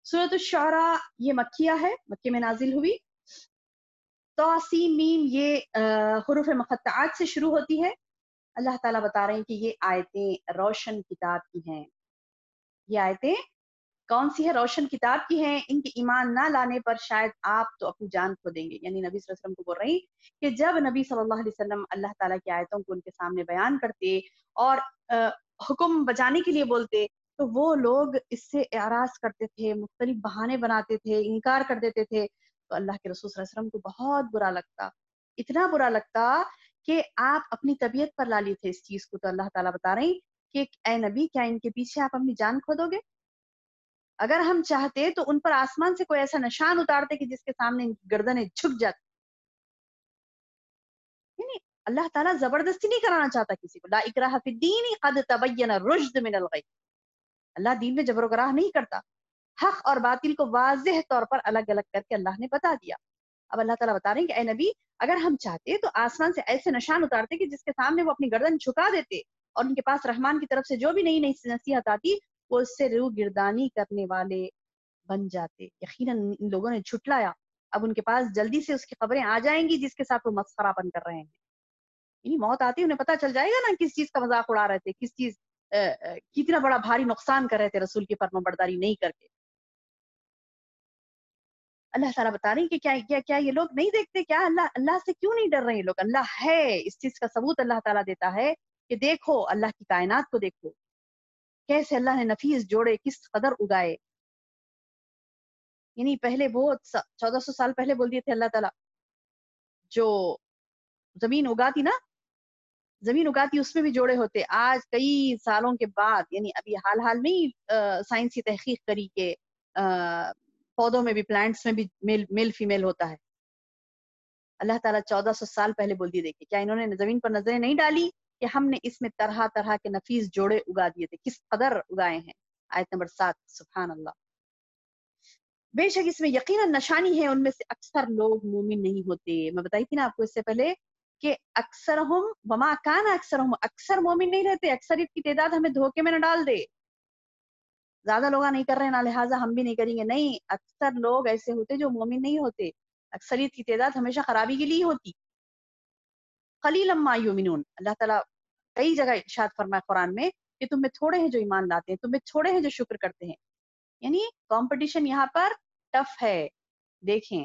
सूरत अश-शुअरा ये मक्किया है, मक्के में नाजिल हुई। तौसीम मीम ये हुरूफ मुक़त्तआत से शुरू होती है। अल्लाह ताला बता रहे हैं कि ये आयतें रोशन किताब की हैं। ये आयतें कौन सी है? रोशन किताब की हैं। इनके ईमान ना लाने पर शायद आप तो अपनी जान खो देंगे। यानी नबी सल्लल्लाहु अलैहि वसल्लम को बोल रही कि जब नबी सल्लल्लाहु अलैहि वसल्लम अल्लाह ताला की आयतों को उनके सामने बयान करते और हुक्म बजाने के लिए बोलते, तो वो लोग इससे एराज करते थे, मुख्तलिफ बहाने बनाते थे, इनकार कर देते थे। तो अल्लाह के रसूल सल्लल्लाहु अलैहि वसल्लम को बहुत बुरा लगता, इतना बुरा लगता कि आप अपनी तबीयत पर ला लिए थे इस चीज को। तो अल्लाह ताला बता रहे हैं कि ए नबी, क्या इनके पीछे आप अपनी जान खो दोगे? अगर हम चाहते तो उन पर आसमान से कोई ऐसा निशान उतारते कि जिसके सामने इनकी गर्दनें झुक जाती। यानी अल्लाह ताला जबरदस्ती नहीं कराना चाहता किसी को। ला इक्राहा फिद्दीन क़द तबय्यन रुश्द मिनल गय। अल्लाह दीन में जबरगराह नहीं करता। हक और बातिल को वाज़ेह तौर पर अलग अलग करके अल्लाह ने बता दिया। अब अल्लाह ताला बता रहे हैं कि ए नबी, अगर हम चाहते तो आसमान से ऐसे निशान उतारते कि जिसके सामने वो अपनी गर्दन झुका देते और उनके पास रहमान की तरफ से जो भी नई नई नसीहत आती वो उससे रूह गिरदानी करने वाले बन जाते। यकीनन इन लोगों ने झुटलाया। अब उनके पास जल्दी से उसकी खबरें आ जाएंगी जिसके साथ वो मस्खरापन कर रहे हैं। यानी मौत आती उन्हें पता चल जाएगा ना किस चीज का मजाक उड़ा रहे थे, किस चीज कितना बड़ा भारी नुकसान कर रहे थे रसूल की फर्माबरदारी नहीं करके। अल्लाह ताला बता रही है कि क्या क्या क्या ये लोग नहीं देखते क्या? अल्लाह अल्लाह से क्यों नहीं डर रहे ये लोग? अल्लाह है, इस चीज का सबूत अल्लाह ताला देता है कि देखो अल्लाह की कायनात को देखो, कैसे अल्लाह ने नफीस जोड़े किस कदर उगाए। यानी पहले वो 1400 साल पहले बोल दिए थे अल्लाह ताला, जो जमीन उगाती ना, जमीन उगाती उसमें भी जोड़े होते। आज कई सालों के बाद, यानी अभी हाल हाल में ही साइंसी तहकीक करी के पौधों में भी, प्लांट्स में भी मेल मेल फीमेल होता है। अल्लाह ताला 1400 साल पहले बोल दिए। देखिए क्या इन्होंने जमीन पर नजरें नहीं डाली कि हमने इसमें तरह तरह के नफीस जोड़े उगा दिए थे, किस कदर उगाए हैं। आयत नंबर 7। सुभान अल्लाह। बेशक इसमें यकीनन निशानी है, उनमें से अक्सर लोग मोमिन नहीं होते। मैं बताई थी ना आपको इससे पहले कि अक्सर हम वमा कान अक्सर हम, अक्सर मोमिन नहीं रहते। अक्सरियत की तादाद हमें धोखे में न डाल दे। ज्यादा लोग नहीं कर रहे हैं ना लिहाजा हम भी नहीं करेंगे, नहीं। अक्सर लोग ऐसे होते जो मोमिन नहीं होते। अक्सरियत की तादाद हमेशा खराबी के लिए होती। कलीलन मा युमिनून, अल्लाह ताला कई जगह इरशाद फरमाया कुरान में कि तुम में थोड़े हैं जो ईमान लाते हैं, तुम में थोड़े हैं जो शुक्र करते हैं। यानी कंपटीशन यहाँ पर टफ है। देखें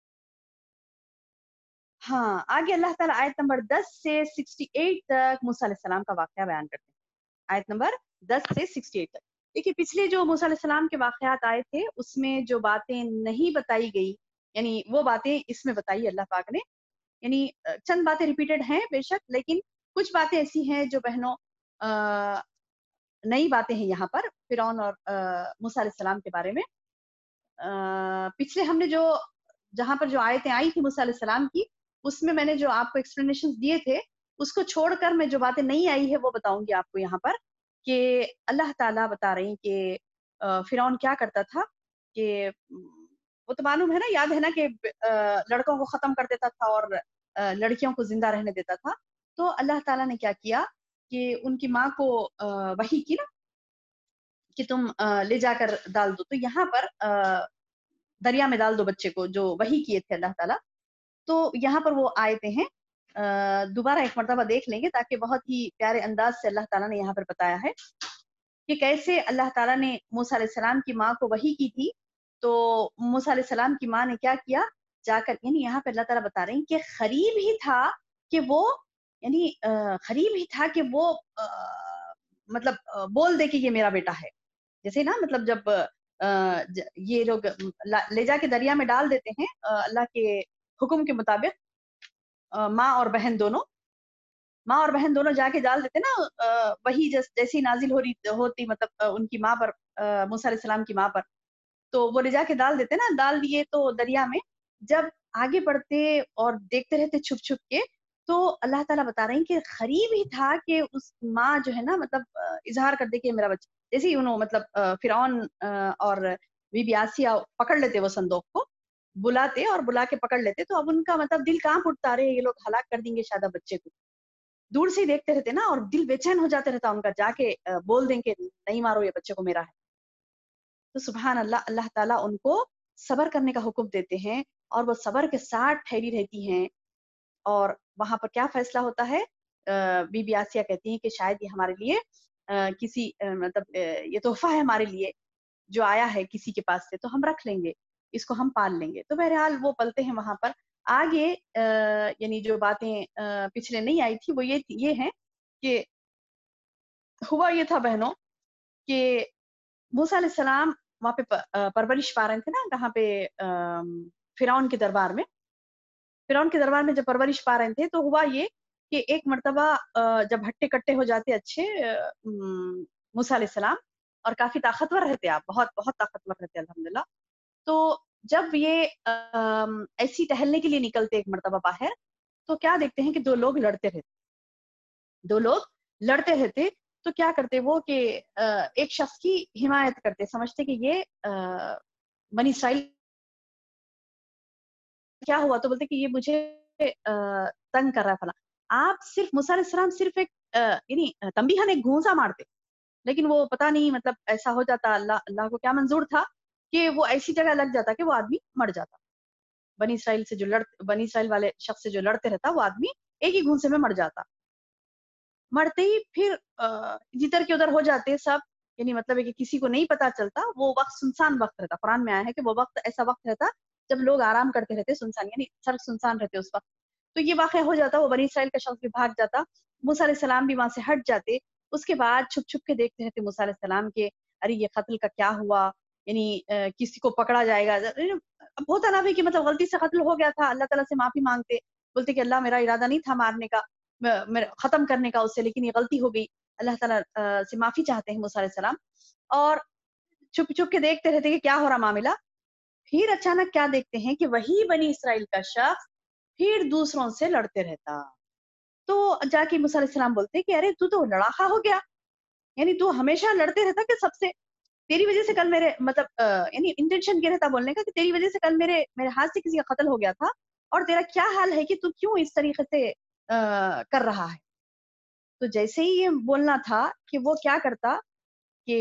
हाँ, आगे अल्लाह ताला आयत नंबर 10 से 68 तक मूसा अलैहिस्सलाम का वाकया बयान करते हैं। आयत नंबर 10 से 68 तक। देखिए पिछले जो मूसा अलैहिस्सलाम के वाकयात आए थे उसमें जो बातें नहीं बताई गई, यानी वो बातें इसमें बताई अल्लाह पाक ने। यानी चंद बातें रिपीटेड हैं बेशक, लेकिन कुछ बातें ऐसी हैं जो बहनों नई बातें हैं यहाँ पर फिरौन और मूसा अलैहिस्सलाम के बारे में। पिछले हमने जो जहां पर जो आयतें आई थी मूसा अलैहिस्सलाम की, उसमें मैंने जो आपको एक्सप्लेनेशन दिए थे उसको छोड़कर मैं जो बातें नहीं आई है वो बताऊंगी आपको यहाँ पर। कि अल्लाह ताला बता रही हैं कि फिरौन क्या करता था कि वो तो मालूम है ना, याद है ना कि लड़कों को खत्म कर देता था और लड़कियों को जिंदा रहने देता था। तो अल्लाह ताला ने क्या किया कि उनकी माँ को वही की ना कि तुम ले जाकर डाल दो। तो यहाँ पर दरिया में डाल दो बच्चे को, जो वही किए थे अल्लाह ताला। तो यहाँ पर वो आयतें हैं, दोबारा एक मर्तबा देख लेंगे ताकि बहुत ही प्यारे अंदाज से अल्लाह ताला ने यहाँ पर बताया है कि कैसे अल्लाह ताला ने मूसा अलैहिस्सलाम की माँ को वही की थी। तो मूसा अलैहिस्सलाम की माँ ने क्या किया, जाकर, यानी यहाँ पे अल्लाह ताला बता रहे हैं कि करीब ही था कि वो, यानी करीब ही था कि वो मतलब बोल दे कि ये मेरा बेटा है। जैसे ना मतलब जब ये लोग ले जाके दरिया में डाल देते हैं अल्लाह के हुक्म के मुताबिक, माँ और बहन दोनों, माँ और बहन दोनों जाके डाल देते ना वही जैसी नाजिल हो रही होती, मतलब उनकी माँ पर, मूसा अलैहिस्सलाम की माँ पर। तो वो ले जाके डाल देते ना, डाल दिए तो दरिया में। जब आगे बढ़ते और देखते रहते छुप छुप के, तो अल्लाह ताला बता रहे हैं कि करीब ही था कि उस माँ जो है ना, मतलब इजहार कर दे कि मेरा बच्चा। जैसे ही उन्होंने मतलब फिरौन और बीबी आसिया पकड़ लेते वो संदूक को, बुलाते और बुला के पकड़ लेते, तो अब उनका मतलब दिल कांप उठता, रहे ये लोग हलाक कर देंगे शायद बच्चे को। दूर से ही देखते रहते ना और दिल बेचैन हो जाते रहता उनका, जाके बोल दें कि नहीं मारो ये बच्चे को, मेरा है। तो सुबहान अल्लाह, अल्लाह ताला उनको सब्र करने का हुक्म देते हैं और वो सब्र के साथ ठहरी रहती हैं। और वहाँ पर क्या फैसला होता है, बीबी आसिया कहती हैं कि शायद ये हमारे लिए किसी मतलब ये तोहफ़ा है हमारे लिए, जो आया है किसी के पास से, तो हम रख लेंगे, इसको हम पाल लेंगे। तो बहरहाल वो पलते हैं वहाँ पर। आगे यानी जो बातें पिछले नहीं आई थी, वो ये हैं कि हुआ ये था बहनों कि मूसा अलैहिस्सलाम वहाँ पे परवरिश पा रहे थे ना, कहाँ पे फ़िरौन के दरबार में। फ़िरौन के दरबार में जब परवरिश पा रहे थे, तो हुआ ये कि एक मर्तबा जब हट्टे-कट्टे हो जाते अच्छे मूसा अलैहिस्सलाम, और काफ़ी ताकतवर रहते आप, बहुत बहुत ताकतवर रहते अल्हम्दुलिल्लाह। तो जब ये ऐसे ही टहलने के लिए निकलते एक मर्तबा बाहर, तो क्या देखते हैं कि 2 लोग लड़ते रहते। 2 लोग लड़ते रहते, तो क्या करते वो कि एक शख्स की हिमायत करते, समझते कि ये बनी इसराइल क्या हुआ, तो बोलते कि ये मुझे तंग कर रहा है फलाँ। आप सिर्फ़ मूसा अलैहिस्सलाम सिर्फ़ एक यानी तंबीहन, एक घूँसा मारते, लेकिन वो पता नहीं मतलब ऐसा हो जाता, अल्लाह अल्लाह को क्या मंज़ूर था कि वो ऐसी जगह लग जाता कि वो आदमी मर जाता। बनी इसराइल वाले शख्स से जो लड़ते रहता, वो आदमी एक ही घूँसे में मर जाता। मरते ही फिर जिधर के उधर हो जाते सब, यानी मतलब है कि किसी को नहीं पता चलता, वो वक़्त सुनसान वक़्त रहता। कुरान में आया है कि वो वक़्त ऐसा वक़्त रहता जब लोग आराम करते रहते, सुनसान यानी सड़क सुनसान रहते उस वक़्त। तो ये वाक़या हो जाता, वो बनी इसराइल का शख्स भी भाग जाता, मूसा अलैहिस्सलाम भी वहाँ से हट जाते। उसके बाद छुप-छुप के देखते रहते मूसा अलैहिस्सलाम के, अरे ये कत्ल का क्या हुआ? यानी किसी को पकड़ा जाएगा। अब होता ना भी कि मतलब गलती से कत्ल हो गया था, अल्लाह ताला से माफ़ी माँगते, बोलते कि अल्लाह मेरा इरादा नहीं था मारने का, मेरा खत्म करने का उससे, लेकिन ये गलती हो गई। अल्लाह ताला से माफ़ी चाहते हैं मूसा अलैहिस्सलाम, और छुप-छुप के देखते रहते कि क्या हो रहा मामला। फिर अचानक क्या देखते हैं कि वही बनी इसराइल का शख्स फिर दूसरों से लड़ते रहता। तो जाके मूसा अलैहिस्सलाम बोलते हैं कि अरे तू तो लड़ाका हो गया, यानी तू हमेशा लड़ते रहता कि सबसे, तेरी वजह से कल मेरे मतलब यानी इंटेंशन ये रहता बोलने का कि तेरी वजह से कल मेरे मेरे हाथ से किसी का कत्ल हो गया था, और तेरा क्या हाल है कि तू क्यों इस तरीके से कर रहा है। तो जैसे ही ये बोलना था कि वो क्या करता कि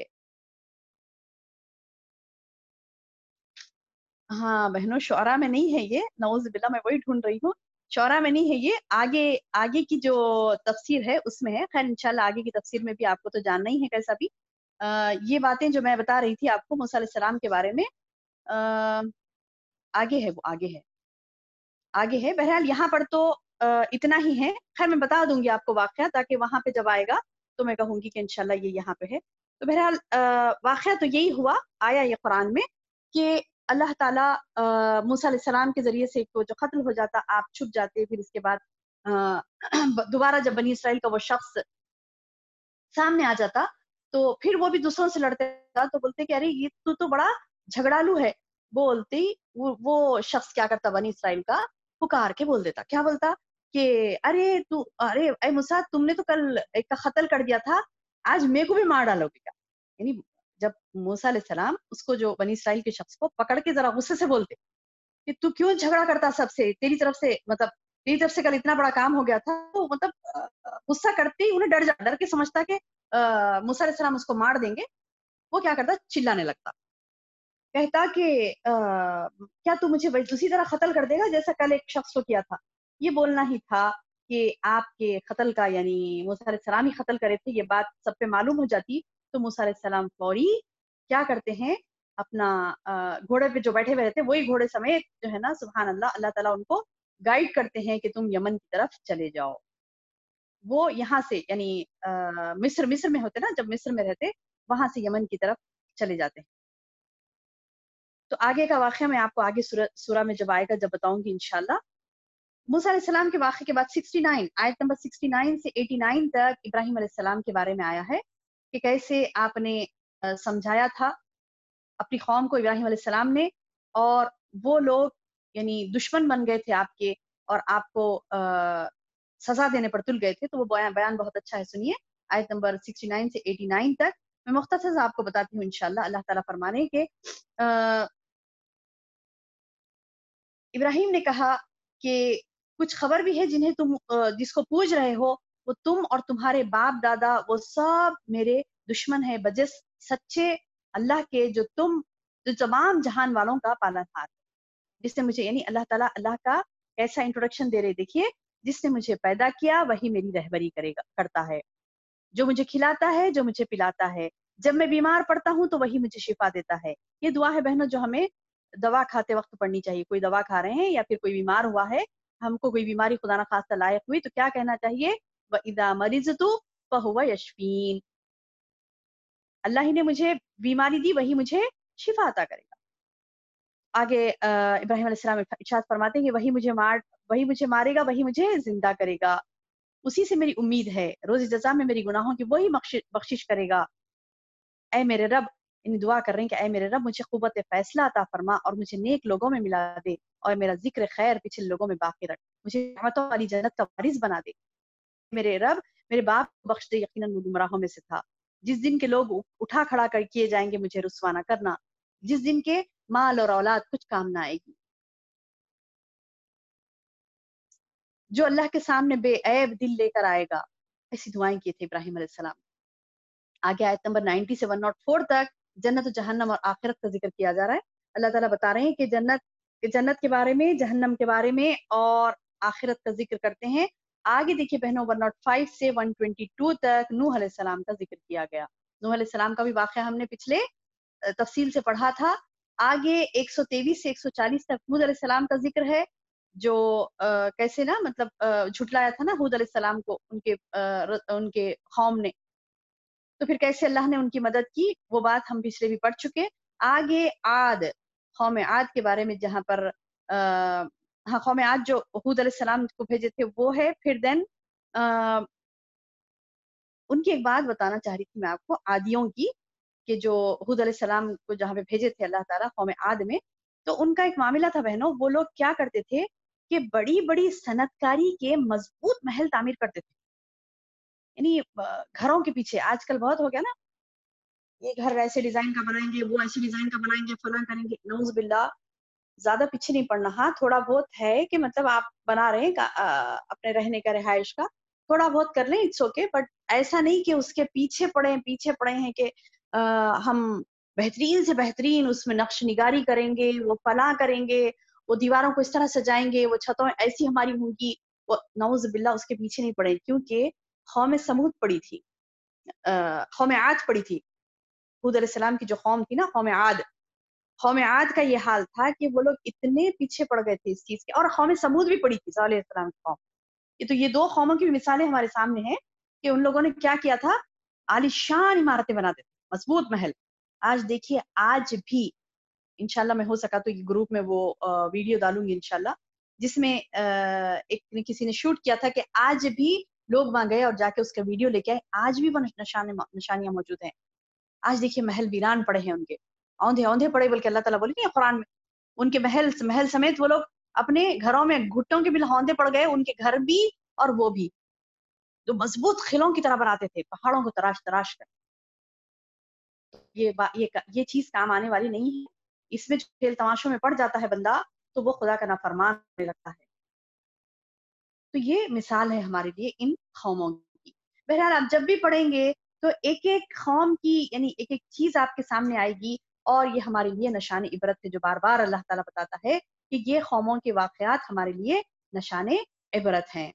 हाँ, बहनों शुअरा में नहीं है ये, नऊज़ बिल्लाह, मैं वही ढूँढ रही हूँ। शुअरा में नहीं है ये, आगे आगे की जो तफ़सीर है उसमें है। ख़ैर इंशाअल्लाह आगे की तफ़सीर में भी आपको तो जानना ही है कैसा भी। ये बातें जो मैं बता रही थी आपको मूसा अलैहिस्सलाम के बारे में, अ, आगे है, वो आगे है, आगे है। बहरहाल यहाँ पर तो इतना ही है। ख़ैर मैं बता दूँगी आपको वाक़या, ताकि वहाँ पे जब आएगा तो मैं कहूँगी कि इंशाअल्लाह ये यहाँ पे है। तो बहरहाल वाक़या तो यही हुआ, आया ये कुरान में कि अल्लाह ताला मूसा अलैहिस्सलाम के ज़रिए से वो जो क़त्ल हो जाता, आप छुप जाते, फिर इसके बाद अ, दोबारा जब बनी इसराइल का वो शख़्स सामने आ जाता, तो फिर वो भी दूसरों से लड़ते था, तो बोलते कि अरे ये तू तो बड़ा झगड़ालू है। बोलते ही वो शख्स क्या करता बनी इसराइल का, पुकार के बोल देता, क्या बोलता कि अरे ए मूसा, तुमने तो कल एक का कत्ल कर दिया था, आज मेरे को भी मार डालोगे क्या? यानी जब मूसा अलैहिस्सलाम उसको, जो बनी इसराइल के शख्स को पकड़ के ज़रा गुस्से से बोलते कि तू क्यों झगड़ा करता सबसे? तेरी तरफ से कल इतना बड़ा काम हो गया था, तो मतलब गुस्सा करते ही उन्हें डर के समझता कि मूसा अलैहिस्सलाम उसको मार देंगे, वो क्या करता, चिल्लाने लगता। कहता कि क्या तू मुझे वही उसी तरह कत्ल कर देगा जैसा कल एक शख्स को किया था? ये बोलना ही था कि आपके कत्ल का, यानी मूसा अलैहिस्सलाम ही कत्ल करे थे, ये बात सब पे मालूम हो जाती, तो मूसा अलैहिस्सलाम फौरी क्या करते हैं, अपना घोड़े पे जो बैठे हुए रहते हैं, वही घोड़े समेत जो है ना, सुभान अल्लाह, अल्लाह ताला उनको गाइड करते हैं कि तुम यमन की तरफ चले जाओ। वो यहाँ से यानी मिस्र में होते ना, जब मिस्र में रहते, वहाँ से यमन की तरफ चले जाते हैं। तो आगे का वाक़या मैं आपको आगे सूरा में जब आएगा, जब बताऊँगी इंशाअल्लाह। मूसा अलैहिस्सलाम के वाक़े के बाद 69 आयत नंबर 69 से 89 तक इब्राहीम अलैहिस्सलाम के बारे में आया है कि कैसे आपने समझाया था अपनी कौम को, इब्राहीम अलैहिस्सलाम ने, और वो लोग यानी दुश्मन बन गए थे आपके, और आपको सज़ा देने पर तुल गए थे। तो वो बयान बयान बहुत अच्छा है, सुनिए आयत नंबर 69 से 89 तक। मैं मुख्तसर से आपको बताती हूँ इंशाअल्लाह। अल्लाह ताला फरमाने के इब्राहीम ने कहा कि कुछ खबर भी है जिन्हें तुम जिसको पूज रहे हो, वो तुम और तुम्हारे बाप दादा वो सब मेरे दुश्मन है, बजिस सच्चे اللہ के जो तमाम जहान वालों का पालनहार, जिसने मुझे, यानी अल्लाह ताला, अल्लाह का ऐसा इंट्रोडक्शन दे रहे, देखिए, जिसने मुझे पैदा किया वही मेरी रहबरी करता है, जो मुझे खिलाता है, जो मुझे पिलाता है, जब मैं बीमार पड़ता हूँ तो वही मुझे शिफा देता है। ये दुआ है बहनों जो हमें दवा खाते वक्त पढ़नी चाहिए। कोई दवा खा रहे हैं या फिर कोई बीमार हुआ है, हमको कोई बीमारी खुदा ना खास्ता लायक हुई, तो क्या कहना चाहिए? व इदा मरिज़तु फहुव यशफीन। अल्लाह ही ने मुझे बीमारी दी, वही मुझे शिफा अता करेगा। आगे इब्राहिम अलैहिस्सलाम इरशाद फरमाते हैं कि वही मुझे मारेगा, वही मुझे जिंदा करेगा, उसी से मेरी उम्मीद है, रोज़ जज़ा में मेरी गुनाहों की वही बख्शिश करेगा। ऐ मेरे रब, इन दुआ कर रहे हैं कि ऐ मेरे रब, मुझे क़ुव्वत फ़ैसला अता फरमा और मुझे नेक लोगों में मिला दे और मेरा ज़िक्र खैर पिछले लोगों में बाकी रख, मुझे रहमतों वाली जन्नत का वारिस बना दे। मेरे रब, मेरे बाप को बख्श दे, यकीनन वो गुमराहों में से था। जिस दिन के लोग उठा खड़ा कर किए जाएंगे, मुझे रुस्वा ना करना, जिस दिन के माल और औलाद कुछ काम ना आएगी। जो अल्लाह के सामने बेऐब दिल लेकर आएगा। ऐसी दुआएं की थी इब्राहिम अलैहिस्सलाम। आगे आयत नंबर 90 से 104 तक जन्नत और जहन्नम और आखिरत का जिक्र किया जा रहा है। अल्लाह ताला बता रहे हैं कि जन्नत के बारे में, जहन्नम के बारे में और आखिरत का जिक्र करते हैं। आगे देखिए बहनों, 105 से 122 तक नूह अलैहिस्सलाम का जिक्र किया गया। नूह अलैहिस्सलाम का भी वाक़या हमने पिछले तफसील से पढ़ा था। आगे 123 से 140 तक हूद अलैहिस्सलाम का जिक्र है, जो कैसे ना, मतलब झुटलाया था ना हूद अलैहिस्सलाम को उनके कौम ने, तो फिर कैसे अल्लाह ने उनकी मदद की, वो बात हम पिछले भी पढ़ चुके। आगे आद, कौम आद के बारे में, जहाँ पर हाँ, कौम आद जो हूद अलैहिस्सलाम को भेजे थे वो है। फिर देन उनकी एक बात बताना चाह रही थी मैं आपको, आदियों की, कि जो हूद अलैहिस्सलाम को जहाँ पे भेजे थे अल्लाह ताला कौम आद में, तो उनका एक मामला था बहनों, वो लोग क्या करते थे कि बड़ी-बड़ी सनतकारी के मजबूत महल तामीर करते थे। यानी घरों के पीछे आजकल बहुत हो गया ना, ये घर ऐसे डिजाइन का बनाएंगे, वो ऐसे डिजाइन का बनाएंगे, फलां करेंगे, नऊज़ बिल्लाह। ज्यादा पीछे नहीं पड़ना। हाँ, थोड़ा बहुत है कि मतलब आप बना रहे हैं अपने रहने का, रिहाइश का, थोड़ा बहुत कर लें, इट्स ओके, बट ऐसा नहीं कि उसके पीछे पड़े हैं कि हम बेहतरीन से बेहतरीन उसमें नक्श निगारी करेंगे, वो फला करेंगे, वो दीवारों को इस तरह सजाएंगे, वो छतों ऐसी हमारी होंगी, वो नऊज़ बिल्लाह उसके पीछे नहीं पड़े, क्योंकि कौम समूद पड़ी थी, कौम आद पड़ी थी। हूद अलैहिस्सलाम की जो कौम थी ना, कौम आद का ये हाल था कि वो लोग इतने पीछे पड़ गए थे इस चीज के, और कौम समूद भी पड़ी थी सालेह अलैहिस्सलाम की कौम। ये दो कौमों की भी मिसालें हमारे सामने हैं कि उन लोगों ने क्या किया था, आलीशान इमारतें बनाते थे, मजबूत महल। आज देखिए, आज भी इंशाल्लाह मैं हो सका तो ये ग्रुप में वो वीडियो डालूंगी इंशाल्लाह, जिसमें एक किसी ने शूट किया था कि आज भी लोग वहां गए और जाके उसका वीडियो लेके आए, आज भी वो निशानियां मौजूद हैं। आज देखिए महल वीरान पड़े हैं उनके, औंधे औंधे पड़े, बल्कि अल्लाह ताला बोले नहीं कुरान में, उनके महल समेत वो लोग अपने घरों में घुटनों के भी लहौंदे पड़ गए, उनके घर भी और वो भी, जो मजबूत खिलों की तरह बनाते थे, पहाड़ों को तराश तराश कर। ये चीज काम आने वाली नहीं है। इसमें जो खेल तमाशों में पड़ जाता है बंदा, तो वो खुदा का नाफरमान होने लगता है। तो ये मिसाल है हमारे लिए इन कौमों की। बहरहाल आप जब भी पढ़ेंगे तो एक एक कौम की, यानी एक एक चीज आपके सामने आएगी, और ये हमारे लिए निशान इबरत है, जो बार बार अल्लाह ताला बताता है कि ये कौमों के वाकयात हमारे लिए निशान इबरत हैं।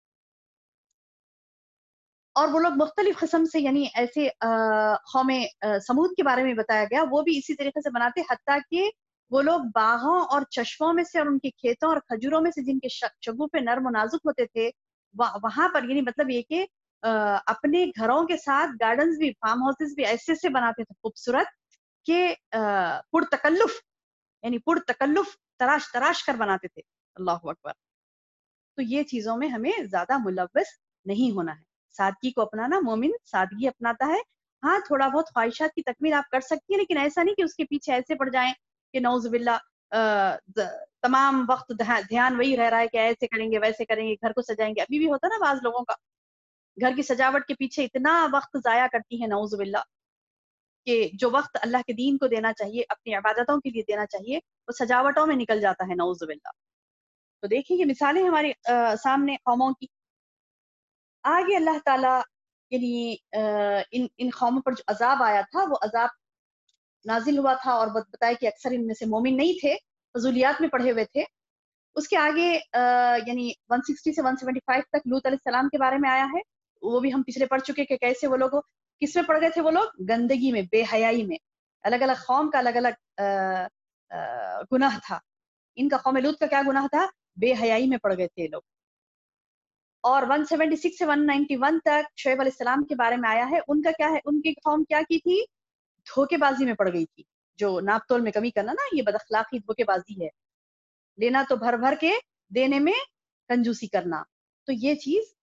और वो लोग मुख्तलिफ किस्म से, यानी ऐसे कौम समूद के बारे में बताया गया, वो भी इसी तरीके से बनाते, हत्ता कि वो लोग बागों और चश्मों में से और उनके खेतों और खजूरों में से, जिनके शगुफे नर्म और नाजुक होते थे, वहां पर, यानी मतलब ये कि अपने घरों के साथ गार्डन्स भी, फार्म हाउसेस भी ऐसे से बनाते थे खूबसूरत कि पुरतकल्लुफ, यानी पुरतकल्लुफ तराश तराश कर बनाते थे। अल्लाहु अकबर। तो ये चीजों में हमें ज्यादा मुलव्वस नहीं होना है। सादगी को अपनाना, मोमिन सादगी अपनाता है। हाँ, थोड़ा बहुत ख्वाहिशात की तकमील आप कर सकती हैं, लेकिन ऐसा नहीं कि उसके पीछे ऐसे पड़ जाएं कि नौजुबिल्ला तमाम वक्त ध्यान वही रह रहा है कि ऐसे करेंगे, वैसे करेंगे, घर को सजाएंगे। अभी भी होता है ना बाज लोगों का, घर की सजावट के पीछे इतना वक्त जाया करती है नौजुबिल्ला, कि जो वक्त अल्लाह के दीन को देना चाहिए, अपनी इबादतों के लिए देना चाहिए, वो सजावटों में निकल जाता है नौजुबिल्ला। तो देखिए, ये मिसालें हमारे सामने कौमों की। आगे अल्लाह ताला के लिए इन इन कौमों पर जो अजाब आया था, वो अजाब نازل ہوا تھا اور بتایا کہ اکثر ان میں سے مومن نہیں تھے، فضولیات میں پڑھے ہوئے تھے. اس کے آگے یعنی 160 سے 175 تک لوط علیہ السلام کے بارے میں آیا ہے. وہ بھی ہم پچھلے پڑھ چکے کہ کیسے وہ لوگ کس میں پڑ گئے تھے. وہ لوگ گندگی میں، بے حیائی میں. الگ الگ قوم کا الگ الگ گناہ تھا. ان کا قوم لوط کا کیا گناہ تھا؟ بے حیائی میں پڑ گئے تھے لوگ. اور 176 سے 191 تک شعیب علیہ السلام کے بارے میں آیا ہے. ان کا کیا ہے؟ ان کی قوم کیا کی تھی؟ دھوکے بازی میں پڑ گئی تھی. جو ناپ تول میں کمی کرنا نا، یہ بد اخلاقی دھوکے بازی ہے. لینا تو بھر بھر کے، دینے میں کنجوسی کرنا. تو یہ چیز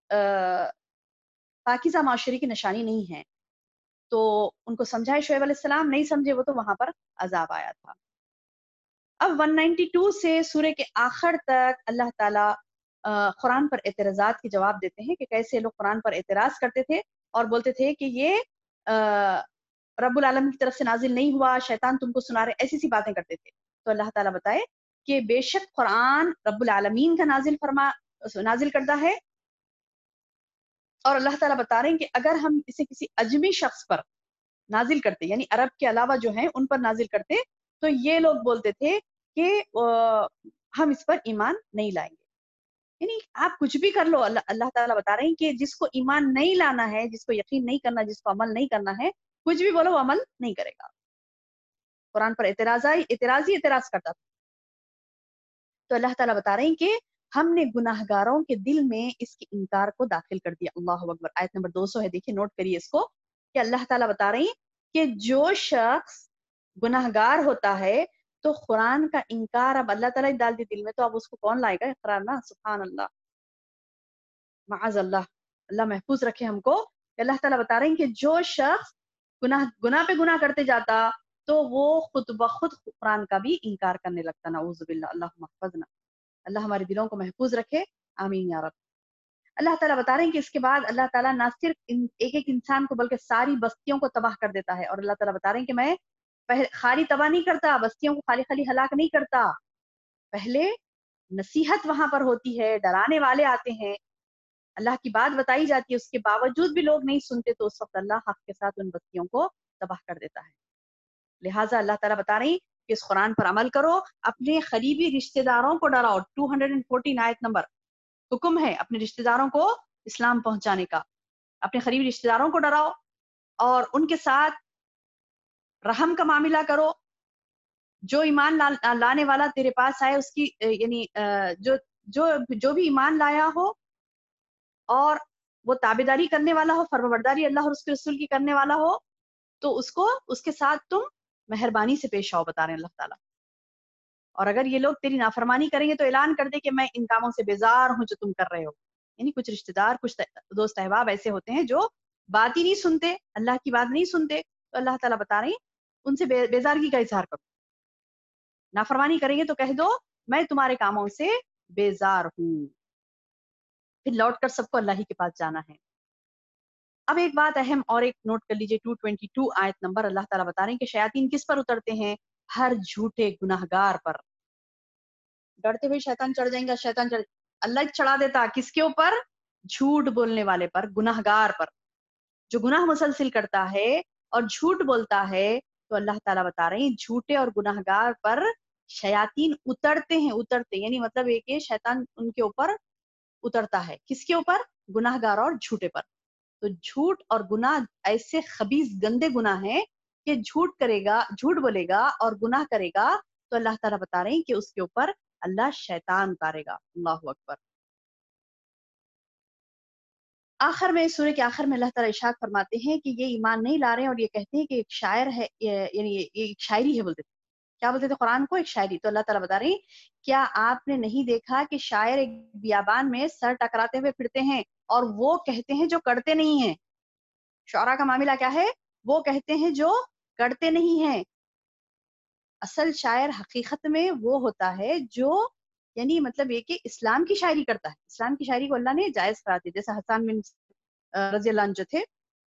پاکیزہ معاشرے کی نشانی نہیں ہے. تو ان کو سمجھائے شعیب علیہ السلام، نہیں سمجھے وہ، تو وہاں پر عذاب آیا تھا. اب 192 سے سورہ کے آخر تک اللہ تعالیٰ قرآن پر اعتراضات کے جواب دیتے ہیں کہ کیسے لوگ قرآن پر اعتراض کرتے تھے اور بولتے تھے کہ یہ رب العالمین کی طرف سے نازل نہیں ہوا، شیطان تم کو سنا رہے، ایسی سی باتیں کرتے تھے. تو اللہ تعالیٰ بتائے کہ بے شک قرآن رب العالمین کا نازل کردہ ہے. اور اللہ تعالیٰ بتا رہے ہیں کہ اگر ہم اسے کسی اجمی شخص پر نازل کرتے، یعنی عرب کے علاوہ جو ہیں ان پر نازل کرتے، تو یہ لوگ بولتے تھے کہ ہم اس پر ایمان نہیں لائیں گے. یعنی آپ کچھ بھی کر لو، اللہ تعالیٰ بتا رہے ہیں کہ جس کو ایمان نہیں لانا ہے، جس کو یقین نہیں کرنا، جس کو عمل نہیں کرنا ہے، کچھ بھی بولو وہ عمل نہیں کرے گا. قرآن پر اعتراض کرتا تھا. تو اللہ تعالیٰ بتا رہے ہیں کہ ہم نے گناہگاروں کے دل میں اس کے انکار کو داخل کر دیا. اللہ اکبر. آیت نمبر 200 ہے، دیکھیے، نوٹ کریے اس کو، کہ اللہ تعالیٰ بتا رہے ہیں کہ جو شخص گناہگار ہوتا ہے تو قرآن کا انکار اب اللہ تعالیٰ ڈال دی دل میں، تو اب اس کو کون لائے گا اقرار نا. سبحان اللہ، معاذ اللہ، اللہ محفوظ رکھے ہم کو. کہ اللہ تعالیٰ بتا رہے ہیں کہ جو شخص گناہ پہ گناہ کرتے جاتا تو وہ خود بخود قرآن کا بھی انکار کرنے لگتا. نعوذ باللہ، اللہ محفظنا، اللہ ہمارے دلوں کو محفوظ رکھے، آمین یا رب. اللہ تعالیٰ بتا رہے ہیں کہ اس کے بعد اللہ تعالیٰ نہ صرف ایک انسان کو بلکہ ساری بستیوں کو تباہ کر دیتا ہے. اور اللہ تعالیٰ بتا رہے ہیں کہ میں خالی تباہ نہیں کرتا، بستیوں کو خالی ہلاک نہیں کرتا. پہلے نصیحت وہاں پر ہوتی ہے، ڈرانے والے آتے ہیں، اللہ کی بات بتائی جاتی ہے، اس کے باوجود بھی لوگ نہیں سنتے، تو اس وقت اللہ حق کے ساتھ ان بستیوں کو تباہ کر دیتا ہے. لہٰذا اللہ تعالیٰ بتا رہی کہ اس قرآن پر عمل کرو، اپنے قریبی رشتہ داروں کو ڈراؤ. 214 آیت نمبر، حکم ہے اپنے رشتہ داروں کو اسلام پہنچانے کا. اپنے قریبی رشتہ داروں کو ڈراؤ اور ان کے ساتھ رحم کا معاملہ کرو. جو ایمان لانے والا تیرے پاس آئے، اس کی یعنی جو بھی ایمان لایا ہو اور وہ تابعداری کرنے والا ہو، فرمانبرداری اللہ اور اس کے رسول کی کرنے والا ہو، تو اس کے ساتھ تم مہربانی سے پیش آؤ، بتا رہے ہیں اللہ تعالیٰ. اور اگر یہ لوگ تیری نافرمانی کریں گے تو اعلان کر دے کہ میں ان کاموں سے بیزار ہوں جو تم کر رہے ہو. یعنی کچھ رشتہ دار، کچھ دوست احباب ایسے ہوتے ہیں جو بات ہی نہیں سنتے، اللہ کی بات نہیں سنتے. تو اللہ تعالیٰ بتا رہے ہیں ان سے بیزارگی کا اظہار کرو. نافرمانی کریں گے تو کہہ دو میں تمہارے کاموں سے بیزار ہوں. پھر لوٹ کر سب کو اللہ ہی کے پاس جانا ہے. اب ایک بات اہم اور ایک نوٹ کر لیجئے، 222 آیت نمبر، اللہ تعالیٰ بتا رہے ہیں کہ شیاطین کس پر اترتے ہیں؟ ہر جھوٹے گناہگار پر. ڈرتے ہوئے شیطان چڑھ جائیں گا، اللہ چڑھا دیتا کس کے اوپر؟ جھوٹ بولنے والے پر، گناہگار پر. جو گناہ مسلسل کرتا ہے اور جھوٹ بولتا ہے، تو اللہ تعالیٰ بتا رہے ہیں جھوٹے اور گناہگار پر شیاطین اترتے ہیں. اترتے یعنی مطلب ایک کہ شیطان ان کے اوپر اترتا ہے. کس کے اوپر؟ گناہگار اور جھوٹے پر. تو جھوٹ اور گناہ ایسے خبیث گندے گناہ ہیں کہ جھوٹ بولے گا اور گناہ کرے گا تو اللہ تعالیٰ بتا رہے ہیں کہ اس کے اوپر اللہ شیطان اتارے گا. اللہ اکبر. آخر میں، سورہ کے آخر میں اللہ تعالیٰ ارشاد فرماتے ہیں کہ یہ ایمان نہیں لا رہے ہیں اور یہ کہتے ہیں کہ ایک شاعر ہے، یعنی یہ ایک شاعری ہے. بولتے تھے کیا؟ بولتے تھے قرآن کو ایک شاعری. تو اللہ تعالیٰ بتا رہے ہیں کیا آپ نے نہیں دیکھا کہ شاعر ایک بیابان میں سر ٹکراتے ہوئے پھرتے ہیں اور وہ کہتے ہیں جو کرتے نہیں ہیں. شعراء کا معاملہ کیا ہے؟ وہ کہتے ہیں جو کرتے نہیں ہیں. اصل شاعر حقیقت میں وہ ہوتا ہے جو یعنی مطلب یہ کہ اسلام کی شاعری کرتا ہے. اسلام کی شاعری کو اللہ نے جائز کرا دی. جیسے حسان بن رضی اللہ عنہ جو تھے،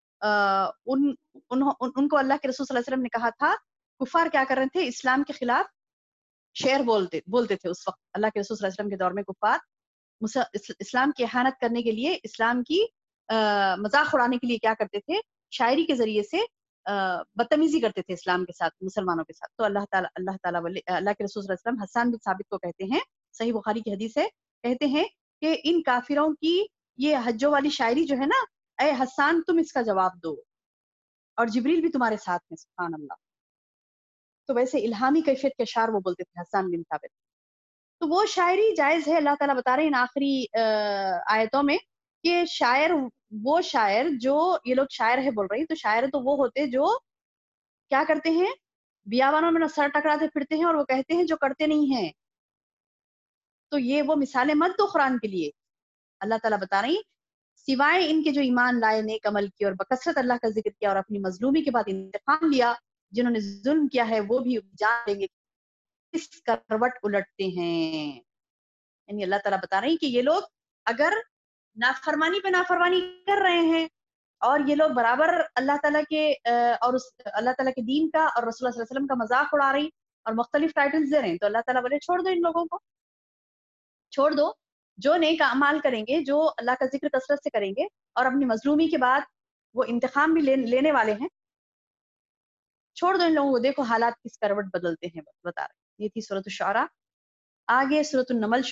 ان کو اللہ کے رسول صلی اللہ علیہ وسلم نے کہا تھا، کفار کیا کر رہے تھے؟ اسلام کے خلاف شعر بولتے تھے. اس وقت اللہ کے رسول صلی اللہ علیہ وسلم کے دور میں کفار اسلام کی احانت کرنے کے لیے، اسلام کی مذاق اڑانے کے لیے کیا کرتے تھے؟ شاعری کے ذریعے سے बदतमीजी करते थे इस्लाम के साथ, मुसलमानों के साथ। तो अल्लाह के रसूल सल्लल्लाहु अलैहि वसल्लम हसन बिन साबित को कहते हैं, सही बुखारी की हदीस है, कहते हैं कि इन काफिरों की ये हज्जों वाली शायरी जो है ना, ए हसन तुम इसका जवाब दो, और जिब्रील भी तुम्हारे साथ में, सुभान अल्लाह। तो वैसे इल्हामी कैफियत के अशार वो बोलते थे हसन बिन साबित। तो वो शायरी जायज है। अल्लाह ताला बता रहे हैं इन आखिरी आयतों में कि शायर, वो शायर जो, ये लोग शायर है बोल रही, तो शायर तो वो होते जो क्या करते हैं, बियावानों में सर टकराते फिरते हैं और वो कहते हैं जो करते नहीं हैं। तो ये वो मिसालें मत दो कुरान के लिए। अल्लाह ताला बता रही, सिवाय इनके जो ईमान लाए, नेक अमल किए और बकसरत अल्लाह का जिक्र किया और अपनी मजलूमी के बाद इंतकाम लिया, जिन्होंने जुल्म किया है वो भी जान लेंगे किस करवट उलटते हैं। यानी अल्लाह ताला बता रही कि ये लोग अगर नाफरमानी पे नाफरमानी कर रहे हैं और ये लोग बराबर अल्लाह ताला के और उस अल्लाह ताला के दीन का और रसूलुल्लाह सल्लल्लाहु अलैहि वसल्लम का मजाक उड़ा रही और मुख्तलिफ टाइटल्स दे रहे हैं, तो अल्लाह ताला बोले छोड़ दो इन लोगों को, छोड़ दो। जो नेक अमाल करेंगे, जो अल्लाह का जिक्र कसरत से करेंगे और अपनी मजलूमी के बाद वो इंतकाम भी लेने वाले हैं, छोड़ दो इन लोगों को। देखो हालात किस करवट बदलते हैं, बता रहे। ये थी सूरत अश-शुअरा। आगे सूरत अन-नमल